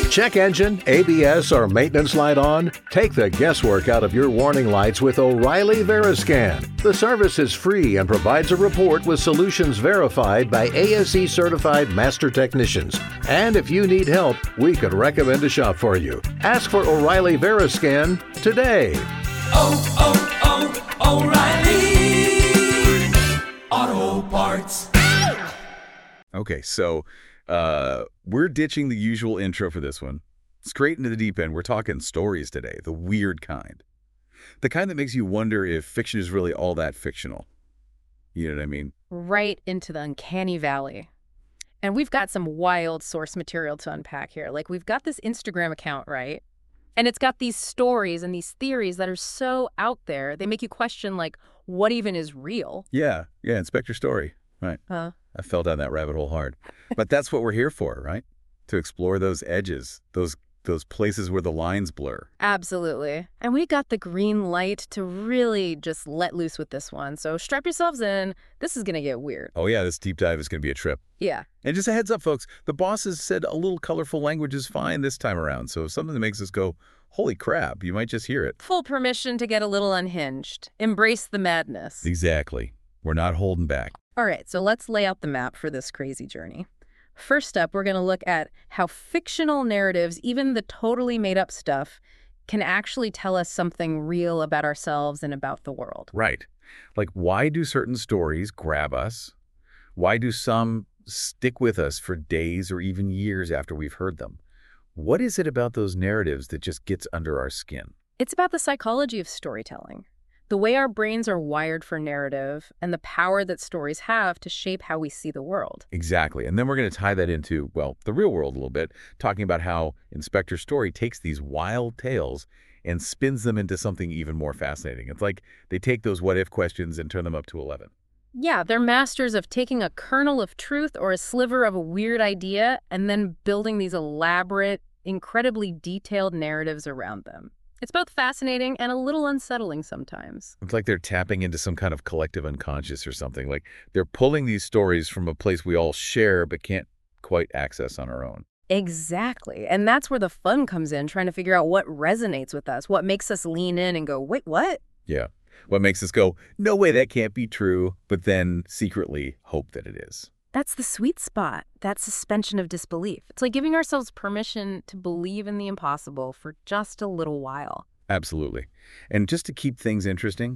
Check engine, ABS, or maintenance light on? Take the guesswork out of your warning lights with O'Reilly Veriscan. The service is free and provides a report with solutions verified by ASE certified master technicians. And if you need help, we could recommend a shop for you. Ask for O'Reilly Veriscan today. O'Reilly Auto Parts. Okay, so we're ditching the usual intro for this one. Straight into the deep end, we're talking stories today, the weird kind. The kind that makes you wonder if fiction is really all that fictional. You know what I mean? Right into the uncanny valley. And we've got some wild source material to unpack here. Like, we've got this Instagram account, right? And it's got these stories and these theories that are so out there, they make you question, like, what even is real? Yeah, Inspector Story, right. I fell down that rabbit hole hard. But that's what we're here for, right? To explore those edges, those places where the lines blur. Absolutely. And we got the green light to really just let loose with this one. So strap yourselves in. This is going to get weird. Oh yeah, this deep dive is going to be a trip. Yeah. And just a heads up, folks, the bosses said a little colorful language is fine this time around. So if something that makes us go, holy crap, you might just hear it. Full permission to get a little unhinged. Embrace the madness. Exactly. We're not holding back. All right, so let's lay out the map for this crazy journey. First up, we're going to look at how fictional narratives, even the totally made-up stuff, can actually tell us something real about ourselves and about the world. Right. Like, why do certain stories grab us? Why do some stick with us for days or even years after we've heard them? What is it about those narratives that just gets under our skin? It's about the psychology of storytelling, the way our brains are wired for narrative, and the power that stories have to shape how we see the world. Exactly. And then we're going to tie that into, well, the real world a little bit, talking about how Inspector Story takes these wild tales and spins them into something even more fascinating. It's like they take those what-if questions and turn them up to 11. Yeah, they're masters of taking a kernel of truth or a sliver of a weird idea and then building these elaborate, incredibly detailed narratives around them. It's both fascinating and a little unsettling sometimes. It's like they're tapping into some kind of collective unconscious or something. Like they're pulling these stories from a place we all share but can't quite access on our own. Exactly. And that's where the fun comes in, trying to figure out what resonates with us, what makes us lean in and go, wait, what? Yeah. What makes us go, no way, that can't be true, but then secretly hope that it is. That's the sweet spot, that suspension of disbelief. It's like giving ourselves permission to believe in the impossible for just a little while. Absolutely. And just to keep things interesting,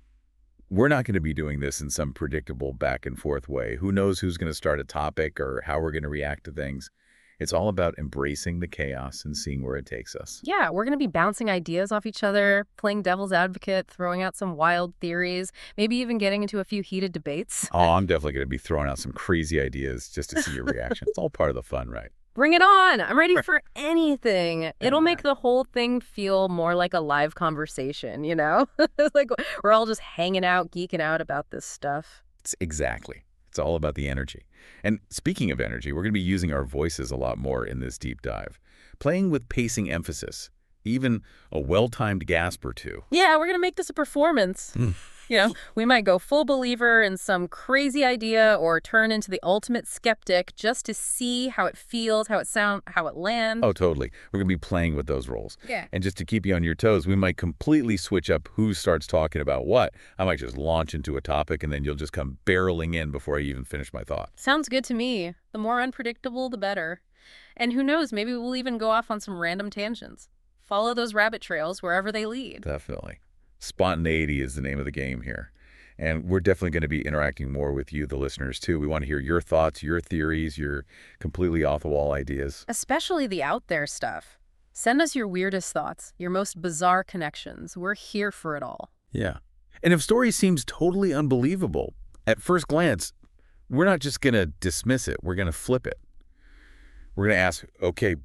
we're not going to be doing this in some predictable back and forth way. Who knows who's going to start a topic or how we're going to react to things. It's all about embracing the chaos and seeing where it takes us. Yeah, we're going to be bouncing ideas off each other, playing devil's advocate, throwing out some wild theories, maybe even getting into a few heated debates. Oh, I'm definitely going to be throwing out some crazy ideas just to see your reaction. It's all part of the fun, right? Bring it on. I'm ready for anything. It'll make the whole thing feel more like a live conversation, you know? Like we're all just hanging out, geeking out about this stuff. Exactly. It's all about the energy. And speaking of energy, we're going to be using our voices a lot more in this deep dive. Playing with pacing emphasis, even a well-timed gasp or two. Yeah, we're going to make this a performance. You know, we might go full believer in some crazy idea or turn into the ultimate skeptic just to see how it feels, how it sounds, how it lands. Oh, totally. We're going to be playing with those roles. Yeah. And just to keep you on your toes, we might completely switch up who starts talking about what. I might just launch into a topic and then you'll just come barreling in before I even finish my thought. Sounds good to me. The more unpredictable, the better. And who knows, maybe we'll even go off on some random tangents. Follow those rabbit trails wherever they lead. Definitely. Spontaneity is the name of the game here. And we're definitely going to be interacting more with you, the listeners, too. We want to hear your thoughts, your theories, your completely off-the-wall ideas. Especially the out there stuff. Send us your weirdest thoughts, your most bizarre connections. We're here for it all. Yeah. And if story seems totally unbelievable, at first glance, we're not just going to dismiss it. We're going to flip it. We're going to ask, okay,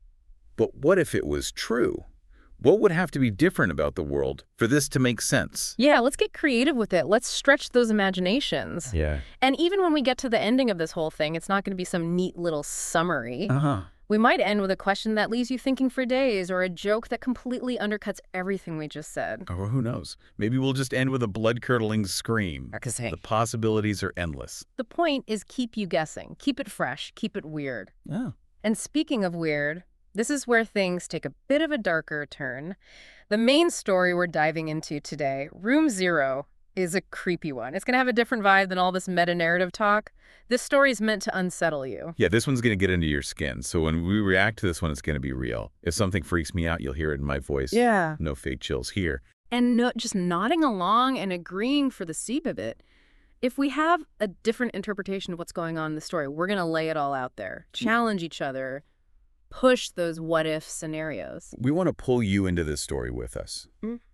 but what if it was true? What would have to be different about the world for this to make sense? Yeah, let's get creative with it. Let's stretch those imaginations. Yeah. And even when we get to the ending of this whole thing, it's not going to be some neat little summary. Uh-huh. We might end with a question that leaves you thinking for days or a joke that completely undercuts everything we just said. Or who knows? Maybe we'll just end with a blood-curdling scream. The possibilities are endless. The point is keep you guessing. Keep it fresh. Keep it weird. Oh. And speaking of weird, This is where things take a bit of a darker turn. The main story we're diving into today, Room Zero, is a creepy one. It's going to have a different vibe than all this meta-narrative talk. This story is meant to unsettle you. Yeah, this one's going to get into your skin. So when we react to this one, it's going to be real. If something freaks me out, you'll hear it in my voice. Yeah. No fake chills here. And no, just nodding along and agreeing for the sake of it. If we have a different interpretation of what's going on in the story, we're going to lay it all out there, challenge each other, push those what-if scenarios. We want to pull you into this story with us.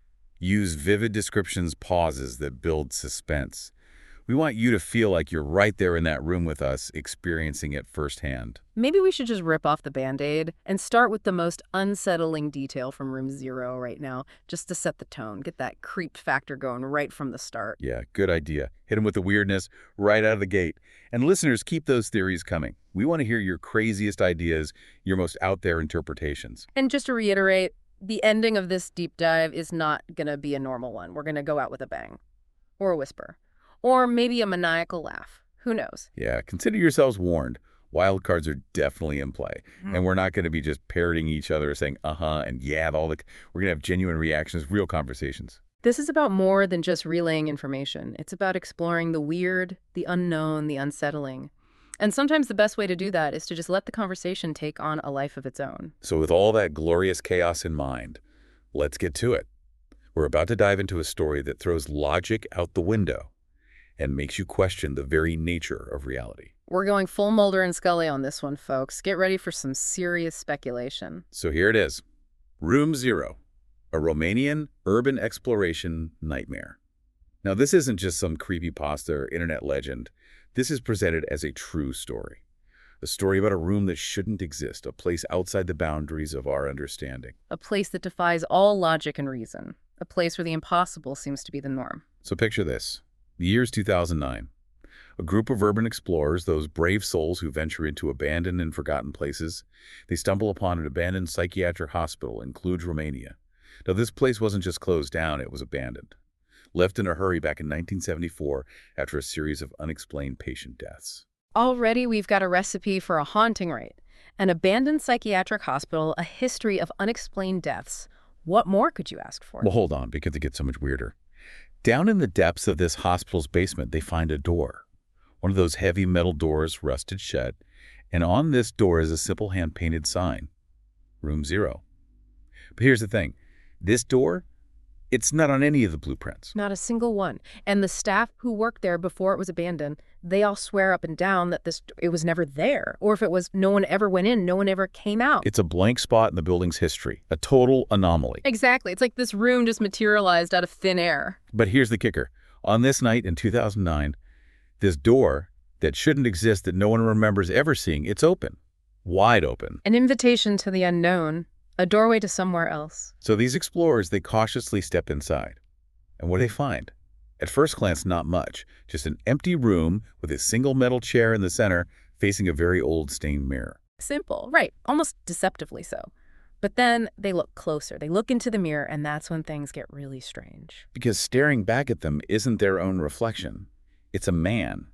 Use vivid descriptions, pauses that build suspense. We want you to feel like you're right there in that room with us, experiencing it firsthand. Maybe we should just rip off the Band-Aid and start with the most unsettling detail from Room Zero right now, just to set the tone, get that creep factor going right from the start. Yeah, good idea. Hit them with the weirdness right out of the gate. And listeners, keep those theories coming. We want to hear your craziest ideas, your most out there interpretations. And just to reiterate, the ending of this deep dive is not going to be a normal one. We're going to go out with a bang, or a whisper, or maybe a maniacal laugh. Who knows? Yeah, consider yourselves warned. Wild cards are definitely in play. And we're not going to be just parroting each other, saying, and yeah, we're going to have genuine reactions, real conversations. This is about more than just relaying information. It's about exploring the weird, the unknown, the unsettling. And sometimes the best way to do that is to just let the conversation take on a life of its own. So with all that glorious chaos in mind, let's get to it. We're about to dive into a story that throws logic out the window and makes you question the very nature of reality. We're going full Mulder and Scully on this one, folks. Get ready for some serious speculation. So here it is. Room Zero, a Romanian urban exploration nightmare. Now, this isn't just some creepypasta or internet legend. This is presented as a true story. A story about a room that shouldn't exist, a place outside the boundaries of our understanding. A place that defies all logic and reason. A place where the impossible seems to be the norm. So picture this. The year's 2009. A group of urban explorers, those brave souls who venture into abandoned and forgotten places, they stumble upon an abandoned psychiatric hospital in Cluj, Romania. Now, this place wasn't just closed down, it was abandoned. Left in a hurry back in 1974 after a series of unexplained patient deaths. Already we've got a recipe for a haunting, right? An abandoned psychiatric hospital, a history of unexplained deaths. What more could you ask for? Well, hold on, because it gets so much weirder. Down in the depths of this hospital's basement, they find a door. One of those heavy metal doors rusted shut, and on this door is a simple hand-painted sign. Room Zero. But here's the thing. This door, it's not on any of the blueprints. Not a single one. And the staff who worked there before it was abandoned, they all swear up and down that it was never there. Or if it was, no one ever went in, no one ever came out. It's a blank spot in the building's history, a total anomaly. Exactly. It's like this room just materialized out of thin air. But here's the kicker. On this night in 2009, this door that shouldn't exist, that no one remembers ever seeing, it's open. Wide open. An invitation to the unknown. A doorway to somewhere else. So these explorers, they cautiously step inside. And what do they find? At first glance, not much. Just an empty room with a single metal chair in the center facing a very old stained mirror. Simple, right. Almost deceptively so. But then they look closer. They look into the mirror, and that's when things get really strange. Because staring back at them isn't their own reflection. It's a man.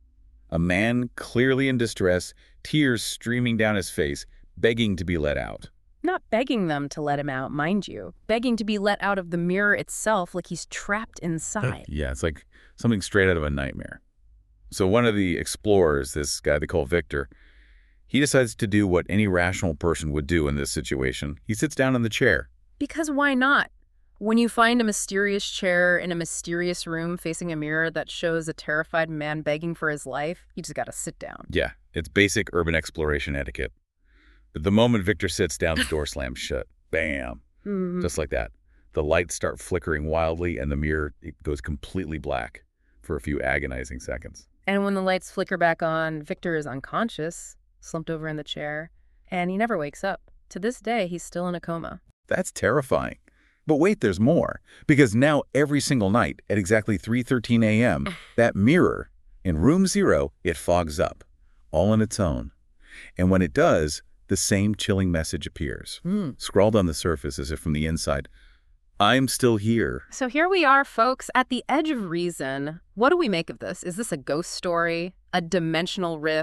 A man clearly in distress, tears streaming down his face, begging to be let out. Not begging them to let him out, mind you. Begging to be let out of the mirror itself like he's trapped inside. Yeah, it's like something straight out of a nightmare. So one of the explorers, this guy they call Victor, he decides to do what any rational person would do in this situation. He sits down in the chair. Because why not? When you find a mysterious chair in a mysterious room facing a mirror that shows a terrified man begging for his life, you just gotta sit down. Yeah, it's basic urban exploration etiquette. But the moment Victor sits down, the door slams shut. Bam. Just like that. The lights start flickering wildly, and the mirror, it goes completely black for a few agonizing seconds. And when the lights flicker back on, Victor is unconscious, slumped over in the chair, and he never wakes up. To this day, he's still in a coma. That's terrifying. But wait, there's more. Because now every single night at exactly 3:13 a.m., that mirror in Room Zero, it fogs up, all on its own. And when it does, the same chilling message appears, scrawled on the surface as if from the inside. I'm still here. So here we are, folks, at the edge of reason. What do we make of this? Is this a ghost story? A dimensional rift?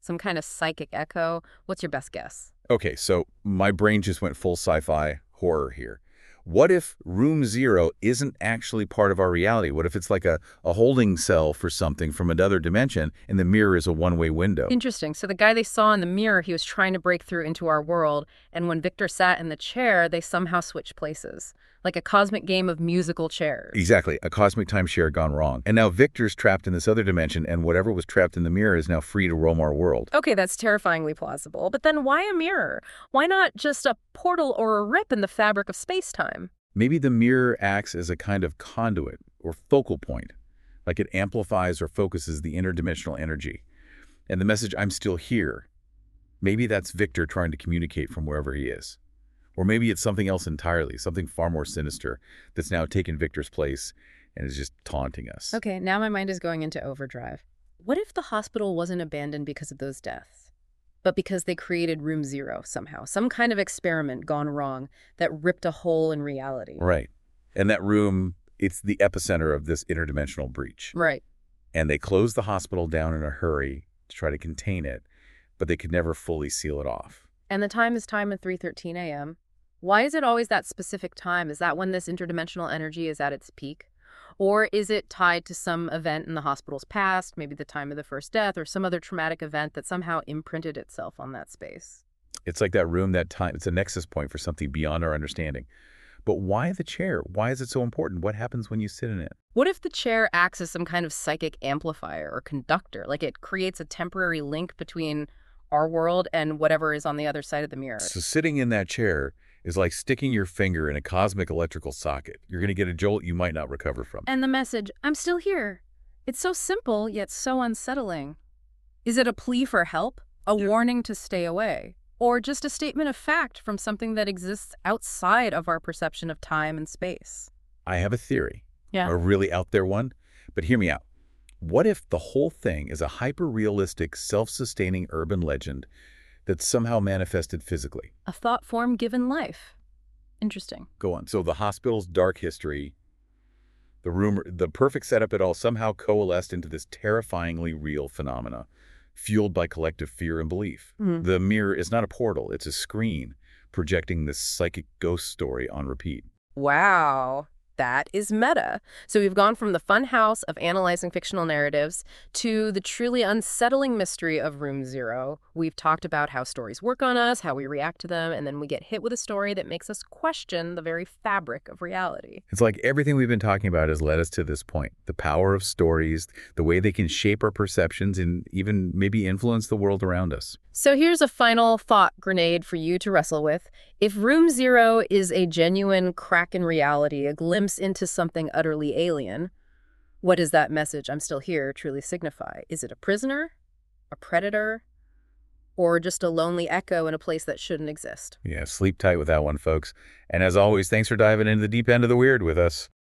Some kind of psychic echo? What's your best guess? Okay, so my brain just went full sci-fi horror here. What if room zero isn't actually part of our reality? What if it's like a holding cell for something from another dimension and the mirror is a one-way window? Interesting. So the guy they saw in the mirror, he was trying to break through into our world, and when Victor sat in the chair, they somehow switched places. Like a cosmic game of musical chairs. Exactly, a cosmic timeshare gone wrong. And now Victor's trapped in this other dimension, and whatever was trapped in the mirror is now free to roam our world. Okay, that's terrifyingly plausible. But then why a mirror? Why not just a portal or a rip in the fabric of space-time? Maybe the mirror acts as a kind of conduit or focal point, like it amplifies or focuses the interdimensional energy. And the message, "I'm still here," maybe that's Victor trying to communicate from wherever he is. Or maybe it's something else entirely, something far more sinister that's now taken Victor's place and is just taunting us. Okay, now my mind is going into overdrive. What if the hospital wasn't abandoned because of those deaths, but because they created room zero somehow, some kind of experiment gone wrong that ripped a hole in reality? Right. And that room, it's the epicenter of this interdimensional breach. Right. And they closed the hospital down in a hurry to try to contain it, but they could never fully seal it off. And the time is time at 3:13 a.m. Why is it always that specific time? Is that when this interdimensional energy is at its peak? Or is it tied to some event in the hospital's past, maybe the time of the first death, or some other traumatic event that somehow imprinted itself on that space? It's like that room, that time, it's a nexus point for something beyond our understanding. But why the chair? Why is it so important? What happens when you sit in it? What if the chair acts as some kind of psychic amplifier or conductor? Like it creates a temporary link between our world and whatever is on the other side of the mirror. So sitting in that chair is like sticking your finger in a cosmic electrical socket. You're going to get a jolt you might not recover from. And the message, "I'm still here." It's so simple, yet so unsettling. Is it a plea for help? A warning to stay away? Or just a statement of fact from something that exists outside of our perception of time and space? I have a theory. Yeah. A really out there one. But hear me out. What if the whole thing is a hyper-realistic, self-sustaining urban legend that's somehow manifested physically? A thought form given life. Interesting. Go on. So the hospital's dark history, the rumor, the perfect setup, it all somehow coalesced into this terrifyingly real phenomena, fueled by collective fear and belief. The mirror is not a portal, it's a screen projecting this psychic ghost story on repeat. Wow. That is meta. So we've gone from the fun house of analyzing fictional narratives to the truly unsettling mystery of Room Zero. We've talked about how stories work on us, how we react to them, and then we get hit with a story that makes us question the very fabric of reality. It's like everything we've been talking about has led us to this point. The power of stories, the way they can shape our perceptions and even maybe influence the world around us. So here's a final thought grenade for you to wrestle with. If Room Zero is a genuine crack in reality, a glimpse into something utterly alien, what does that message, "I'm still here," truly signify? Is it a prisoner, a predator, or just a lonely echo in a place that shouldn't exist? Yeah, sleep tight with that one, folks. And as always, thanks for diving into the deep end of the weird with us.